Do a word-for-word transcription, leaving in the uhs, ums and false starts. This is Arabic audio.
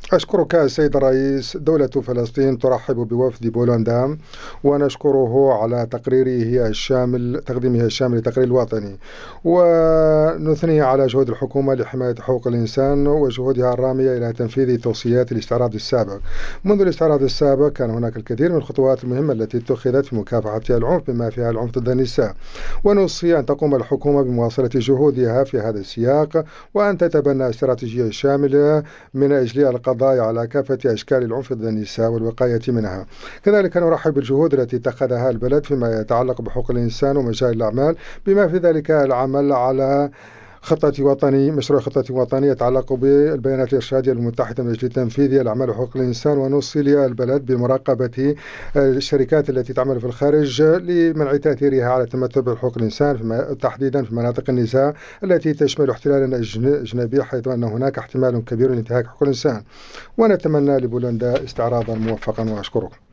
أشكرك السيد الرئيس. دولة فلسطين ترحب بوفد بولندا ونشكره على تقريره الشامل تقديمه الشامل للتقرير الوطني، ونثني على جهود الحكومة لحماية حقوق الإنسان وجهودها الرامية إلى تنفيذ توصيات الاستعراض السابق. منذ الاستعراض السابق كان هناك الكثير من الخطوات المهمة التي اتخذت في مكافحة العنف بما فيها العنف ضد النساء، ونوصي أن تقوم الحكومة بمواصلة جهودها في هذا السياق، وأن تتبنى استراتيجية شاملة من أجل القضاء على كافة أشكال العنف ضد النساء والوقاية منها. كذلك نرحب بالجهود التي اتخذها البلد فيما يتعلق بحقوق الإنسان ومجال الأعمال، بما في ذلك العمل على خطة وطني مشروع خطة وطني يتعلق بالبيانات الإرشادية المتحدة من أجل تنفيذ الأعمال حقوق الإنسان، ونوصي البلد بمراقبة الشركات التي تعمل في الخارج لمنع تأثيرها على التمتع بحقوق الإنسان فيما تحديدا في مناطق النزاع التي تشمل احتلالا أجنبي، حيث أن هناك احتمال كبير لانتهاك حقوق الإنسان. ونتمنى لبولندا استعراضا موفقا، وأشكركم.